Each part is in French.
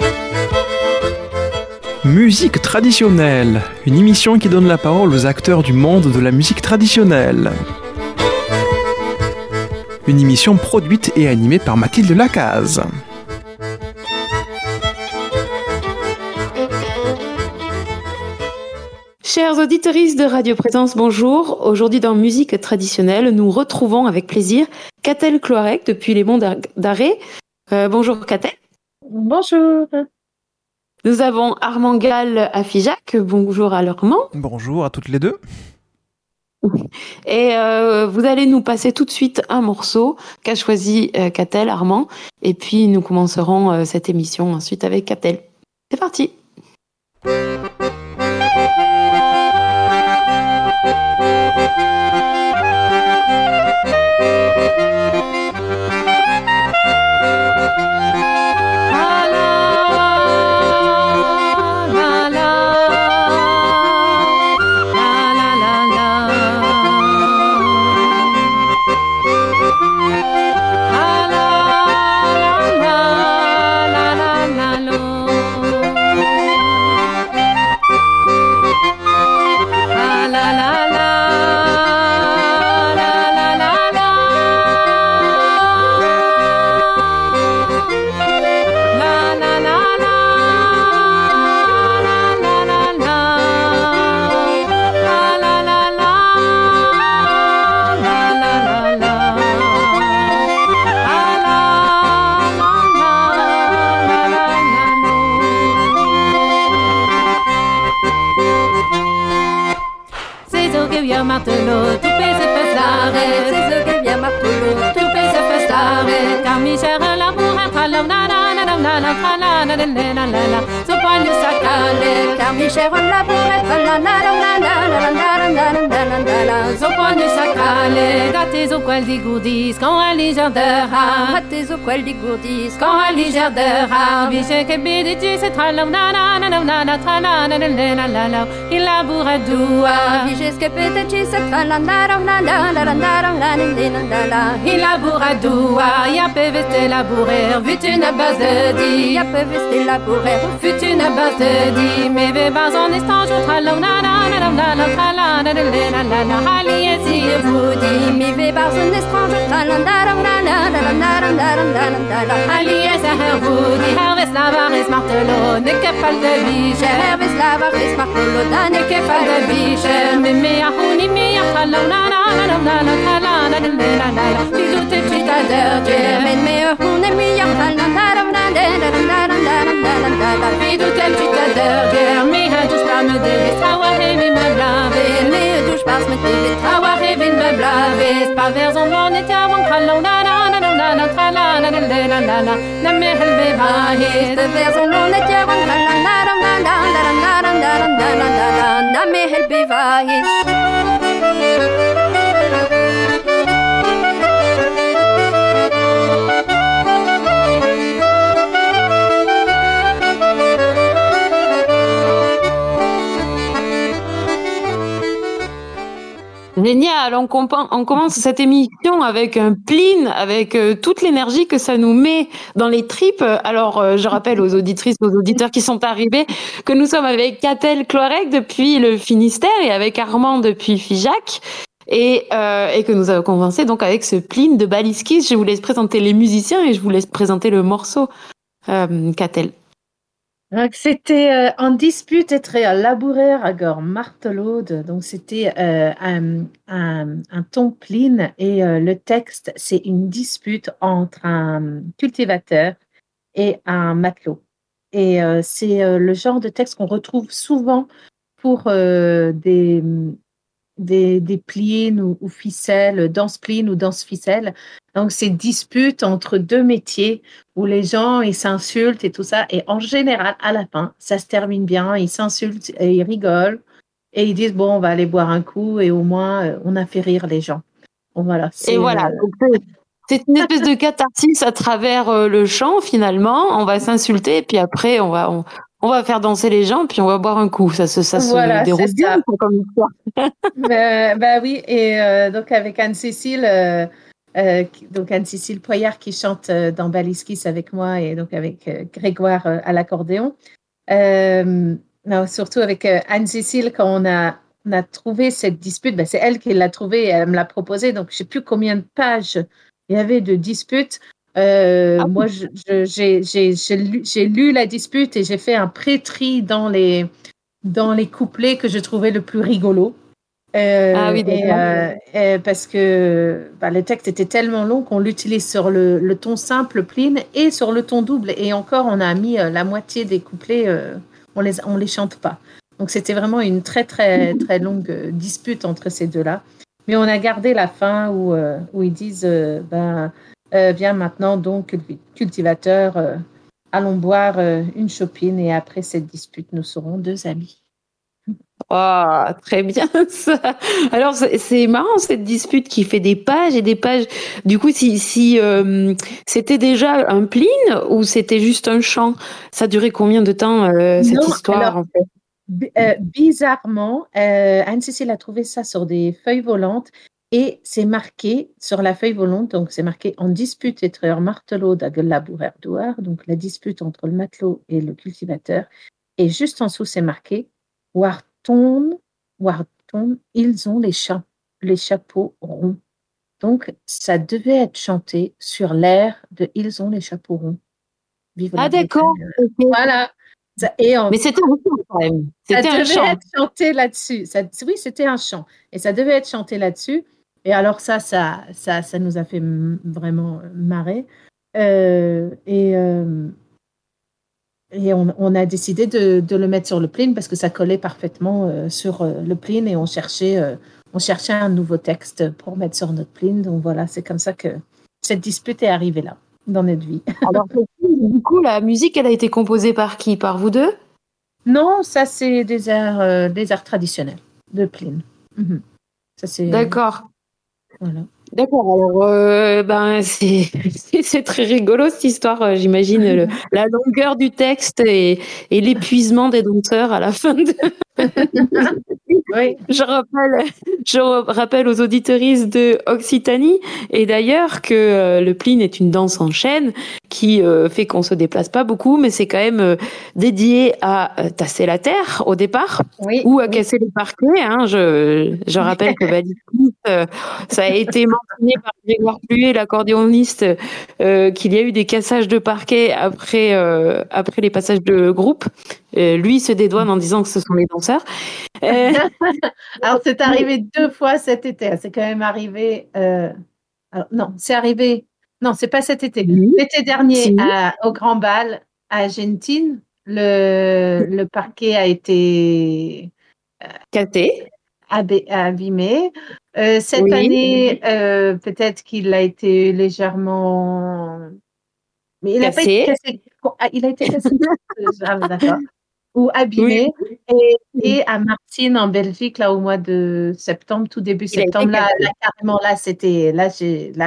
Musique traditionnelle, une émission qui donne la parole aux acteurs du monde de la musique traditionnelle. Une émission produite et animée par Mathilde Lacaze. Chers auditeurs de Radio Présence, bonjour. Aujourd'hui dans Musique traditionnelle, nous retrouvons avec plaisir Catel Cloarec depuis les Monts d'Arrée. Bonjour Catel. Bonjour. Nous avons Armand Gall à Figeac. Bonjour à Armand. Bonjour à toutes les deux. Et vous allez nous passer tout de suite un morceau qu'a choisi Catel, Armand. Et puis nous commencerons cette émission ensuite avec Catel. C'est parti. Martelot, tout pèse fait l'arrêt. C'est ce que vient Martelot, tout pèse fait l'arrêt. Car Michel l'amour est à la ce point de sa calée. Car Michel l'amour est à la ce point de sa calée. Gâtés au poil des gourdis, quand elle est jardin. Gâtés au poil des gourdis, quand elle est jardin. Michel qui bidit, c'est tralala. Il a bourré doua. Michel qui bidit, c'est tralala. Il a bourré doua. Il a pévé la bourrée, vu une base de dit. Il a pévé la bourrée, vu une base de dit. Mais ve bas en instant, je tralala. Ali et si vous dit, mais ve bas en instant, je tralala. Ali et sa vous dit, Hervé Slavaris Martelot, ne qu'est pas de biche. Hervé Slavaris Martelot, ne qu'est pas de biche. Mais me ahouni, me tralala. Bisous te chita d'erdier, mais me ahouni, me tralala. Bisous te chita d'erdier, me douche pas me dévisse, trawahe me blaver, me douche pas me dévisse, trawahe me blaver. Pas vers un bon et tiens, tralala. La mer elle bévaille, de vers un long et tiens, la mer elle bévaille. Génial, on commence cette émission avec un pline, avec toute l'énergie que ça nous met dans les tripes. Alors, je rappelle aux auditrices, aux auditeurs qui sont arrivés que nous sommes avec Catel Cloarec depuis le Finistère et avec Armand depuis Figeac. Et que nous avons commencé donc avec ce pline de Baliskis. Je vous laisse présenter les musiciens et je vous laisse présenter le morceau, Catel. Donc, c'était en dispute entre laboureur agor martelode. Donc c'était un ton pline et le texte c'est une dispute entre un cultivateur et un matelot. Et c'est le genre de texte qu'on retrouve souvent pour des plines ou ficelles, danse-pline ou danse-ficelle. Donc, c'est dispute entre deux métiers où les gens, ils s'insultent et tout ça. Et en général, à la fin, ça se termine bien. Ils s'insultent et ils rigolent. Et ils disent, bon, on va aller boire un coup et au moins, on a fait rire les gens. Bon, voilà. Et voilà. C'est une espèce de catharsis à travers le chant, finalement. On va s'insulter et puis après, on va faire danser les gens puis on va boire un coup. Ça voilà, se déroule bien comme histoire. Bah oui. Et donc, avec Anne-Cécile... donc Anne-Cécile Poyard qui chante dans Baliskis avec moi et donc avec Grégoire à l'accordéon. Non, surtout avec Anne-Cécile, quand on a trouvé cette dispute, c'est elle qui l'a trouvée, elle me l'a proposée, donc je ne sais plus combien de pages il y avait de disputes. Moi, j'ai lu la dispute et j'ai fait un pré-tri dans les couplets que je trouvais le plus rigolo. Oui, Parce que le texte était tellement long qu'on l'utilise sur le ton simple, clean, et sur le ton double. Et encore, on a mis la moitié des couplets, on les chante pas. Donc c'était vraiment une très très très longue dispute entre ces deux-là. Mais on a gardé la fin où ils disent viens maintenant donc cultivateur, allons boire une chopine et après cette dispute nous serons deux amis. Oh, très bien ça. Alors c'est marrant cette dispute qui fait des pages et des pages. Du coup, si c'était déjà un pline ou c'était juste un chant, ça durait combien de temps cette histoire en fait? Bizarrement, Anne-Cécile a trouvé ça sur des feuilles volantes et c'est marqué sur la feuille volante, donc c'est marqué en dispute entre martelot de labourer douar, donc la dispute entre le matelot et le cultivateur. Et juste en dessous, c'est marqué Warton, ils ont les chapeaux ronds. Donc, ça devait être chanté sur l'air de Ils ont les chapeaux ronds. Vive la d'accord. Bretagne. Voilà. Mais c'était un chant quand même. C'était ça un devait chant. être chanté là-dessus. Oui, c'était un chant. Et ça devait être chanté là-dessus. Et alors ça nous a fait vraiment marrer. Et on a décidé de le mettre sur le pline parce que ça collait parfaitement sur le pline et on cherchait un nouveau texte pour mettre sur notre pline. Donc voilà, c'est comme ça que cette dispute est arrivée là, dans notre vie. Alors, du coup, la musique, elle a été composée par qui? Par vous deux? Non, ça c'est des airs traditionnels de pline. Mm-hmm. Ça, c'est, D'accord. Voilà. D'accord, alors c'est très rigolo cette histoire, j'imagine la longueur du texte et l'épuisement des danseurs à la fin de... Oui. Je rappelle aux auditeuristes de Occitanie et d'ailleurs que le pline est une danse en chaîne qui fait qu'on se déplace pas beaucoup, mais c'est quand même dédié à tasser la terre au départ ou à casser les parquets. Hein. Je rappelle que ça a été mentionné par Grégoire Pluet, l'accordéoniste, qu'il y a eu des cassages de parquets après les passages de groupe. Lui se dédouane en disant que ce sont les danseurs. Alors, c'est arrivé 2 fois cet été. C'est quand même arrivé. Alors, non, c'est arrivé. Non, c'est pas cet été. L'été dernier, au Grand Bal à Gentine, le parquet a été cassé, abîmé. Cette année, peut-être qu'il a été légèrement. Mais il n'a pas été cassé. Il a été cassé. D'accord. Ou abîmé. Oui. Et à Martine, en Belgique, là, au mois de septembre, tout début septembre, là, carrément, là, c'était. Là, il y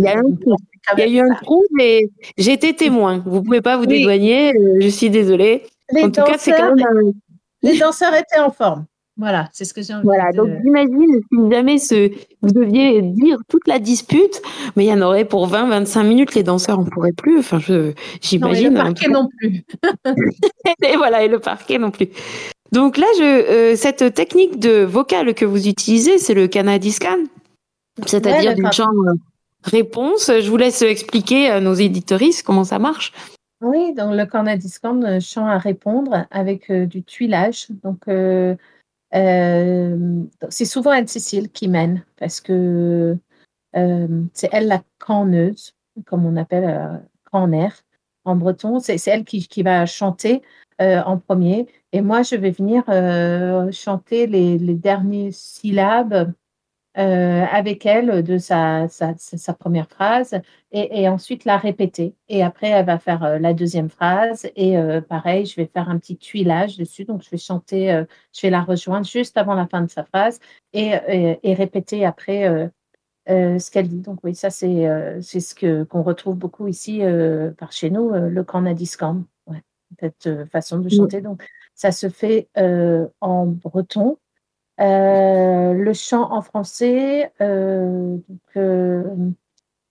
a eu un trou, mais j'étais témoin. Vous ne pouvez pas vous dédouaner. Je suis désolée. En tout cas, c'est quand même. Les danseurs étaient en forme. Voilà, c'est ce que j'ai envie de dire. Donc j'imagine si jamais vous deviez dire toute la dispute, mais il y en aurait pour 20-25 minutes, les danseurs n'en pourraient plus. Enfin, j'imagine. Non, et le parquet non plus. Et voilà, et le parquet non plus. Donc là, cette technique de vocale que vous utilisez, c'est le Canadiscan, c'est-à-dire du chant réponse. Je vous laisse expliquer à nos éditoristes comment ça marche. Oui, donc le Canadiscan, chant à répondre avec du tuilage. Donc c'est souvent Anne-Cécile qui mène parce que c'est elle la canneuse, comme on appelle canner en breton. C'est elle qui va chanter en premier. Et moi, je vais venir chanter les dernières syllabes avec elle de sa première phrase et ensuite la répéter. Et après, elle va faire la deuxième phrase et pareil, je vais faire un petit tuilage dessus. Donc, je vais chanter, je vais la rejoindre juste avant la fin de sa phrase et répéter après ce qu'elle dit. Donc, oui, ça, c'est ce qu'on retrouve beaucoup ici par chez nous, le Canadiscan. Ouais, cette façon de chanter. Donc, ça se fait en breton. Le chant en français,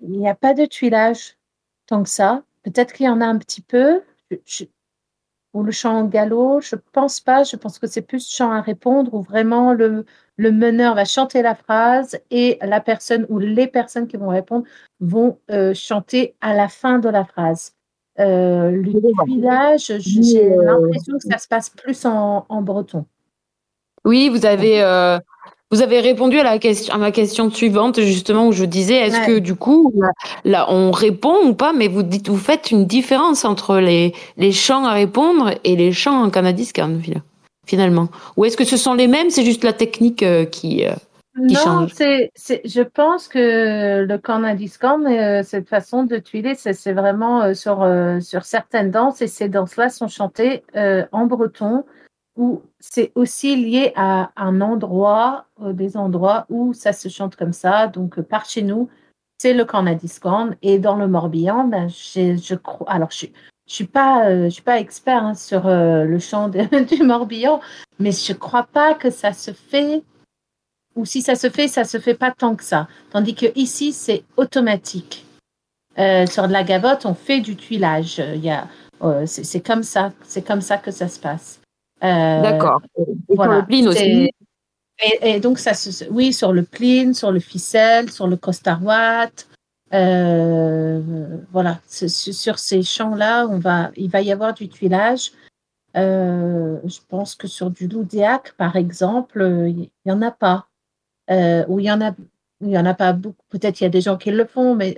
il n'y a pas de tuilage tant que ça. Peut-être qu'il y en a un petit peu. Ou le chant en galop, je pense pas. Je pense que c'est plus chant à répondre où vraiment le meneur va chanter la phrase et la personne ou les personnes qui vont répondre vont chanter à la fin de la phrase. Le tuilage, j'ai l'impression que ça se passe plus en breton. Oui, vous avez répondu à ma question suivante, justement, où je disais, est-ce que du coup, là, on répond ou pas, mais vous faites une différence entre les chants à répondre et les chants en canadiscan, finalement. Ou est-ce que ce sont les mêmes, c'est juste la technique qui Non, change? je pense que le canadiscan, cette façon de tuiler, c'est vraiment sur certaines danses et ces danses-là sont chantées en breton où c'est aussi lié à un endroit, des endroits où ça se chante comme ça. Donc, par chez nous, c'est le canadiscan et dans le Morbihan, ben, je crois, alors je suis pas expert hein, sur le chant du Morbihan, mais je crois pas que ça se fait ou si ça se fait pas tant que ça. Tandis que ici, c'est automatique. Sur de la gavotte, on fait du tuilage. C'est comme ça que ça se passe. D'accord. Et sur le Voilà. plin aussi. Et donc, oui, sur le plin, sur le ficelle, sur le costarouate. Voilà. Sur ces champs-là, il va y avoir du tuilage. Je pense que sur du loudéac, par exemple, il n'y en a pas. Où il y en a pas beaucoup. Peut-être il y a des gens qui le font, mais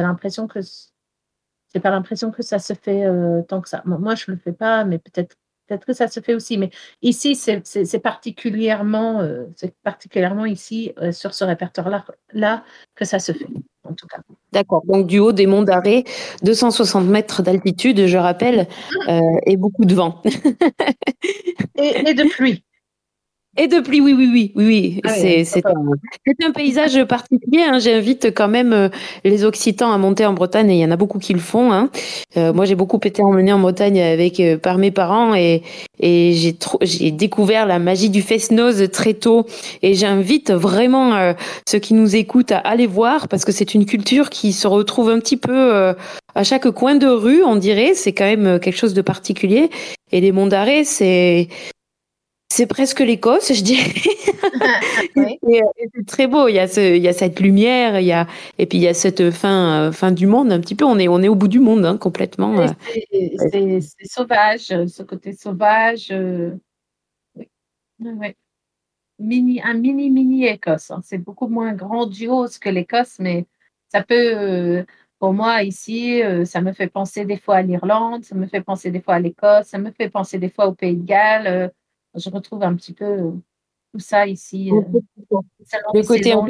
j'ai pas l'impression que ça se fait tant que ça. Moi, je le fais pas, mais peut-être que ça se fait aussi. Mais ici, c'est particulièrement ici sur ce répertoire-là que ça se fait, en tout cas. D'accord. Donc, du haut des monts d'Arrée, 260 mètres d'altitude, je rappelle, et beaucoup de vent. Et de pluie. Et de pluie, oui. Ah oui, C'est un paysage particulier. Hein. J'invite quand même les Occitans à monter en Bretagne, et il y en a beaucoup qui le font. Hein. Moi, j'ai beaucoup été emmenée en Bretagne par mes parents et j'ai découvert la magie du Fest-Noz très tôt. Et j'invite vraiment ceux qui nous écoutent à aller voir parce que c'est une culture qui se retrouve un petit peu à chaque coin de rue, on dirait. C'est quand même quelque chose de particulier. Et les Monts d'Arrée, c'est presque l'Écosse, je dirais. Oui. Et c'est très beau. Il y a cette lumière, et puis il y a cette fin du monde un petit peu. On est au bout du monde, hein, complètement. C'est sauvage, ce côté sauvage. Oui. Ouais. Un mini Écosse. Hein. C'est beaucoup moins grandiose que l'Écosse, mais ça peut, pour moi ici, ça me fait penser des fois à l'Irlande, ça me fait penser des fois à l'Écosse, ça me fait penser des fois au Pays de Galles. Je retrouve un petit peu tout ça ici, selon Le les côté un saisons. peu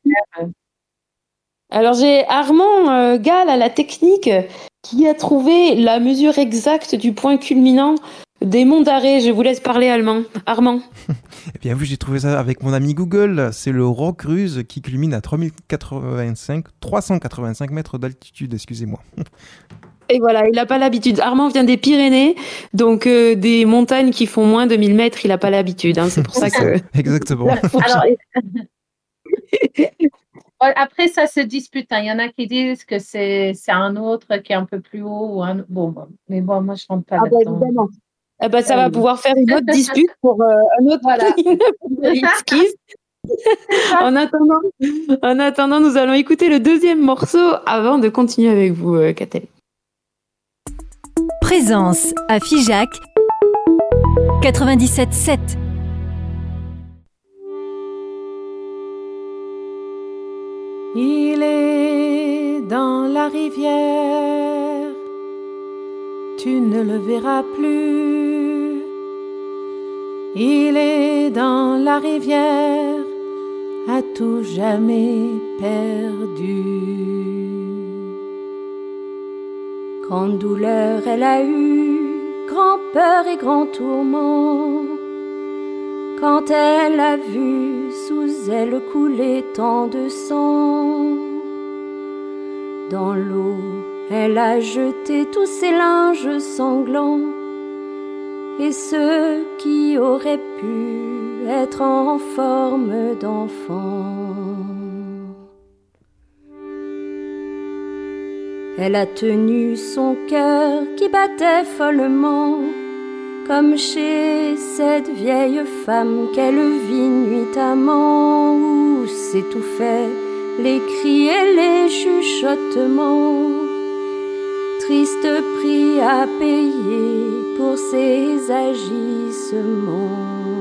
Alors j'ai Armand Gall à la technique qui a trouvé la mesure exacte du point culminant des monts d'Arrée. Je vous laisse parler Armand. Eh bien oui, j'ai trouvé ça avec mon ami Google. C'est le Rockruze qui culmine à 385 mètres d'altitude, excusez-moi. Et voilà, il n'a pas l'habitude. Armand vient des Pyrénées, donc des montagnes qui font moins de 1000 mètres, il n'a pas l'habitude. Hein, c'est pour ça que... Exactement. Alors, après, ça se dispute. Hein. Il y en a qui disent que c'est un autre qui est un peu plus haut. Bon, mais bon, moi, je ne rentre pas là-dedans. Évidemment. Eh ben, ça va pouvoir faire une autre dispute pour un autre quiz. En attendant, nous allons écouter le deuxième morceau avant de continuer avec vous, Catel. Présence à Figeac 97.7. Il est dans la rivière, tu ne le verras plus. Il est dans la rivière, à tout jamais perdu. Grande douleur elle a eu, grand peur et grand tourment, quand elle a vu sous elle couler tant de sang. Dans l'eau, elle a jeté tous ses linges sanglants, et ceux qui auraient pu être en forme d'enfant. Elle a tenu son cœur qui battait follement, comme chez cette vieille femme qu'elle vit nuitamment, où s'étouffaient les cris et les chuchotements. Triste prix à payer pour ses agissements.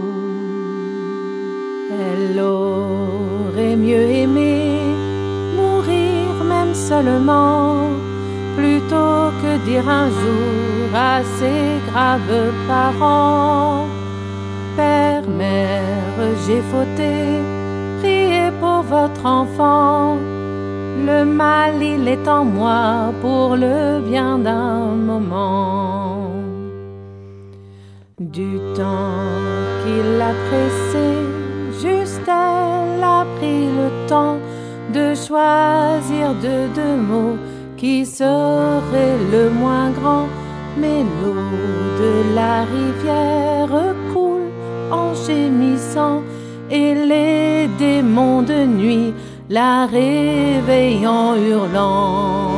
Elle aurait mieux aimé mourir même seulement, plutôt que dire un jour à ses graves parents: Père, mère, j'ai fauté, priez pour votre enfant. Le mal, il est en moi pour le bien d'un moment. Du temps qu'il a pressé, juste elle a pris le temps de choisir deux mots qui seraient le moins grand. Mais l'eau de la rivière coule en gémissant, et les démons de nuit la réveillent en hurlant.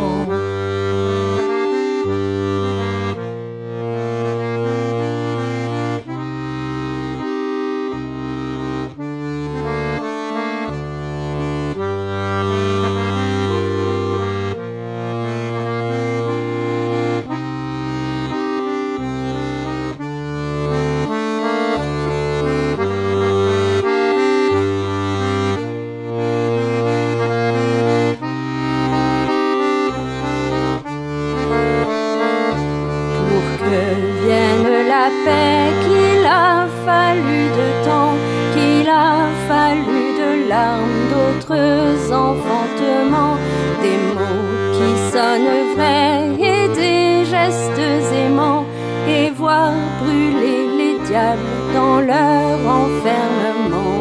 D'autres enfantements, des mots qui sonnent vrais et des gestes aimants, et voir brûler les diables dans leur enfermement.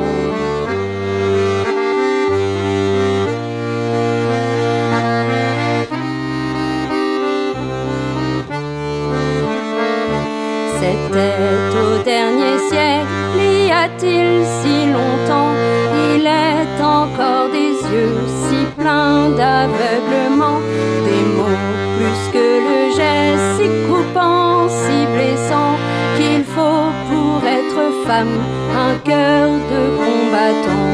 C'était au dernier siècle, y a-t-il si longtemps? Il est encore des yeux si pleins d'aveuglement, des mots plus que le geste si coupant, si blessant, qu'il faut pour être femme un cœur de combattant.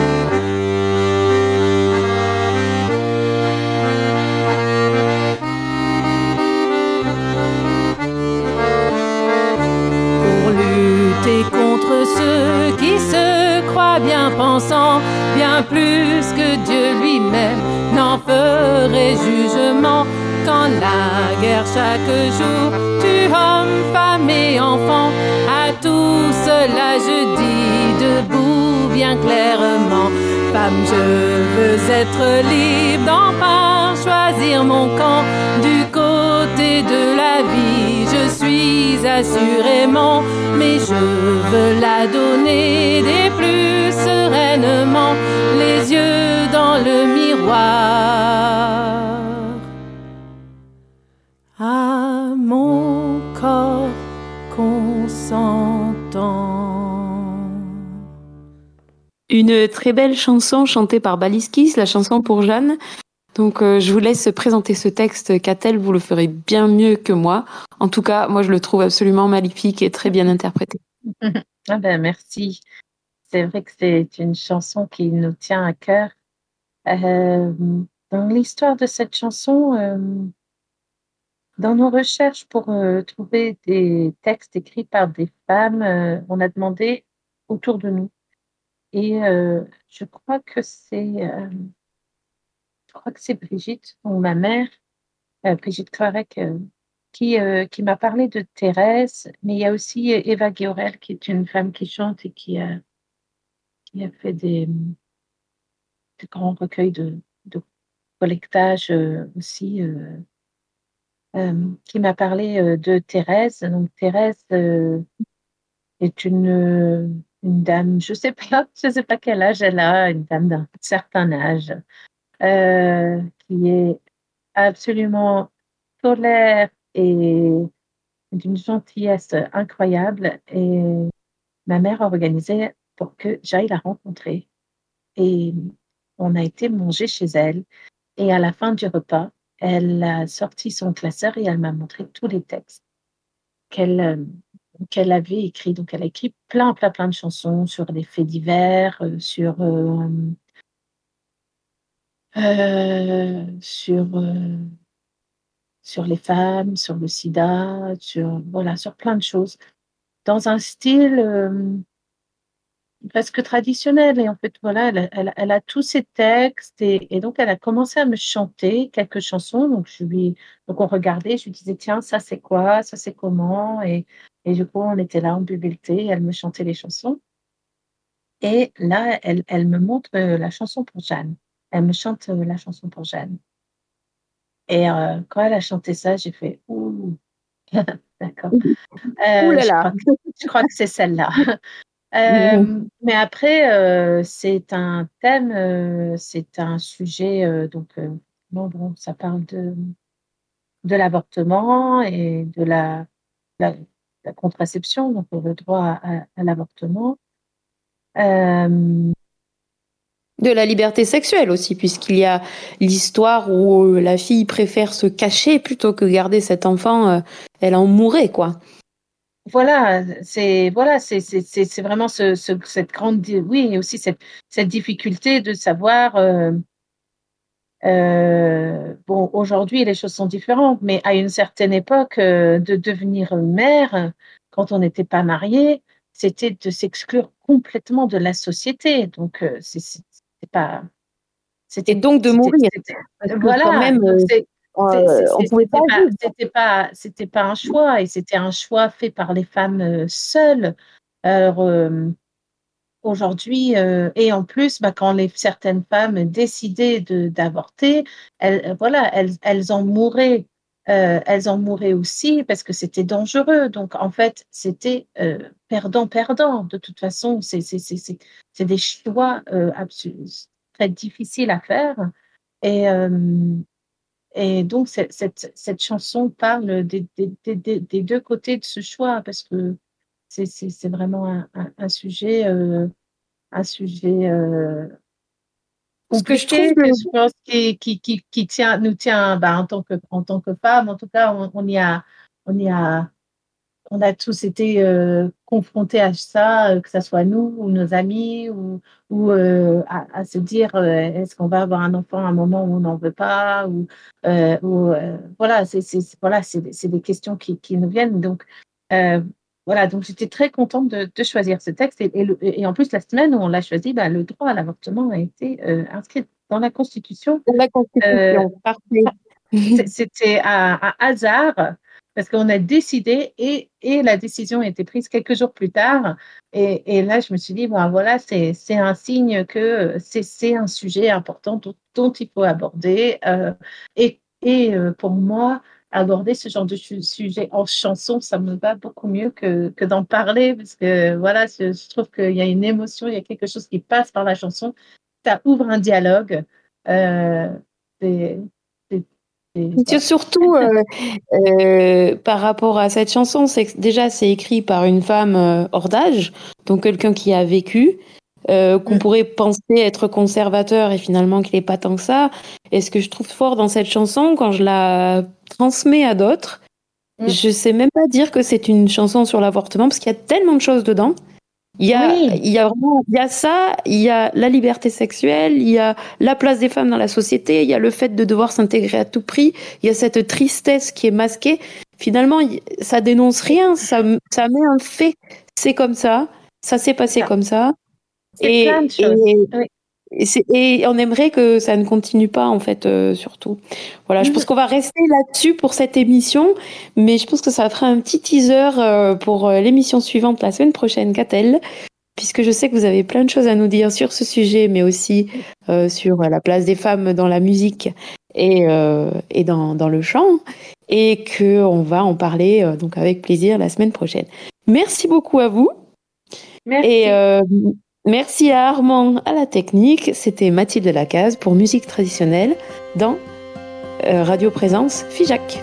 Contre ceux qui se croient bien pensants, bien plus que Dieu lui-même n'en ferait jugement. Quand la guerre chaque jour tue hommes, femmes et enfants, à tout cela je dis debout bien clairement: femme, je veux être libre d'enfin choisir mon camp. Du côté de la vie je suis assurément, mais je veux la donner des plus sereinement, les yeux dans le miroir, à mon corps consentant. Une très belle chanson chantée par Baliskis, la chanson pour Jeanne. Donc je vous laisse présenter ce texte. Catel, vous le ferez bien mieux que moi. En tout cas, moi je le trouve absolument magnifique et très bien interprété. Ah ben, merci. C'est vrai que c'est une chanson qui nous tient à cœur. Dans l'histoire de cette chanson, dans nos recherches pour trouver des textes écrits par des femmes, on a demandé autour de nous. Et je crois que c'est Brigitte, ou ma mère, Brigitte Clarec, qui m'a parlé de Thérèse, mais il y a aussi Eva Guiorel, qui est une femme qui chante et qui a fait des grands recueils de collectage aussi, qui m'a parlé de Thérèse. Donc Thérèse est une dame, je sais pas quel âge elle a, une dame d'un certain âge, qui est absolument solaire et d'une gentillesse incroyable. Et ma mère a organisé pour que j'aille la rencontrer. Et on a été manger chez elle. Et à la fin du repas, elle a sorti son classeur et elle m'a montré tous les textes qu'elle avait écrits. Donc, elle a écrit plein de chansons sur des faits divers, sur les femmes, sur le sida, sur plein de choses, dans un style presque traditionnel. Et en fait, voilà, elle a tous ces textes et donc elle a commencé à me chanter quelques chansons. Donc on regardait, je lui disais, tiens, ça c'est quoi, ça c'est comment, et du coup, on était là, on buvait le thé, et elle me chantait les chansons. Et là, elle me montre la chanson pour Jeanne. Elle me chante la chanson pour Jeanne. Et quand elle a chanté ça, j'ai fait ouh, d'accord. Ouh là là. Je crois que c'est celle-là. Mais après, c'est un thème, c'est un sujet, bon, ça parle de l'avortement et de la contraception, donc le droit à l'avortement. De la liberté sexuelle aussi, puisqu'il y a l'histoire où la fille préfère se cacher plutôt que garder cet enfant, elle en mourrait, quoi. C'est vraiment cette grande, oui, et aussi cette difficulté de savoir. Bon, aujourd'hui, les choses sont différentes, mais à une certaine époque, de devenir mère, quand on n'était pas marié, c'était de s'exclure complètement de la société. Donc, pas, Et donc de mourir. Parce que quand même, on pouvait pas vivre. c'était pas un choix, et c'était un choix fait par les femmes seules. Alors, aujourd'hui, et en plus, quand certaines femmes décidaient d'avorter, elles en mouraient. Elles en mouraient aussi parce que c'était dangereux. Donc, en fait, c'était perdant-perdant. De toute façon, c'est des choix très difficiles à faire. Et, donc, cette chanson parle des deux côtés de ce choix, parce que c'est vraiment un sujet compliqué, que je pense qui nous tient, en tant que femme. En tout cas, on a tous été confrontés à ça, que ce soit nous ou nos amis, ou à se dire, est-ce qu'on va avoir un enfant à un moment où on n'en veut pas, voilà, c'est des questions qui nous viennent. Donc, voilà, donc j'étais très contente de choisir ce texte. Et en plus, la semaine où on l'a choisi, le droit à l'avortement a été inscrit dans la Constitution. La Constitution, parfait. C'était un hasard, parce qu'on a décidé, et la décision a été prise quelques jours plus tard. Et là, je me suis dit, bon, voilà, c'est un signe que c'est un sujet important dont il faut aborder. Et pour moi, aborder ce genre de sujet en chanson, ça me va beaucoup mieux que d'en parler, parce que voilà, je trouve qu'il y a une émotion, il y a quelque chose qui passe par la chanson. Ça ouvre un dialogue. C'est surtout par rapport à cette chanson, c'est que déjà c'est écrit par une femme hors d'âge, donc quelqu'un qui a vécu, qu'on pourrait penser être conservateur et finalement qu'il n'est pas tant que ça. Et ce que je trouve fort dans cette chanson, quand je la transmets à d'autres, je sais même pas dire que c'est une chanson sur l'avortement, parce qu'il y a tellement de choses dedans. Il y a ça, il y a la liberté sexuelle, il y a la place des femmes dans la société, il y a le fait de devoir s'intégrer à tout prix, il y a cette tristesse qui est masquée. Finalement, ça dénonce rien, ça met un fait. C'est comme ça s'est passé comme ça. C'est plein de choses. Et on aimerait que ça ne continue pas, en fait, surtout. Voilà, je pense qu'on va rester là-dessus pour cette émission, mais je pense que ça fera un petit teaser pour l'émission suivante la semaine prochaine, Catel, puisque je sais que vous avez plein de choses à nous dire sur ce sujet, mais aussi sur la place des femmes dans la musique et dans le chant, et qu'on va en parler donc avec plaisir la semaine prochaine. Merci beaucoup à vous. Merci. Et merci à Armand à la technique. C'était Mathilde Lacaze pour Musique traditionnelle dans Radio Présence Figeac.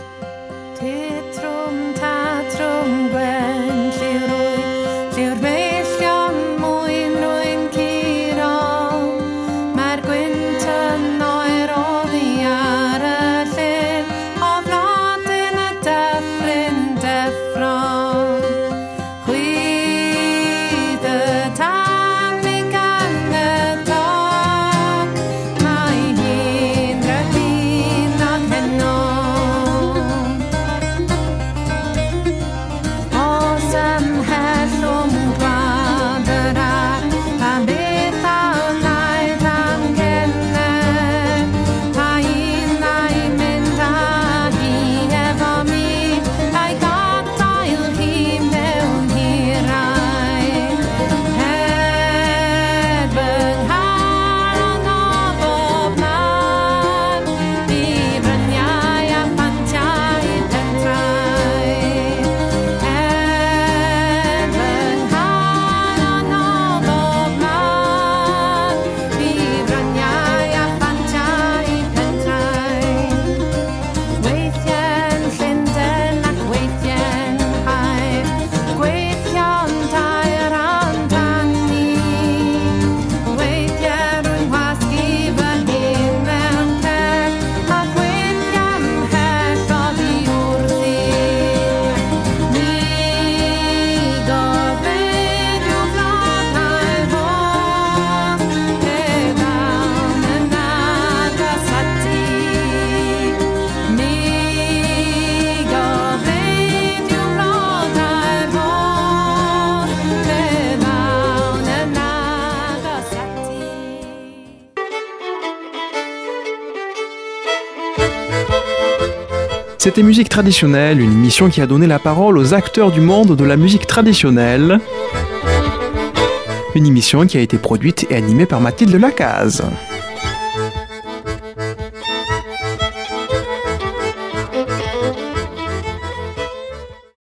C'était Musique traditionnelle, une émission qui a donné la parole aux acteurs du monde de la musique traditionnelle. Une émission qui a été produite et animée par Mathilde Lacaze.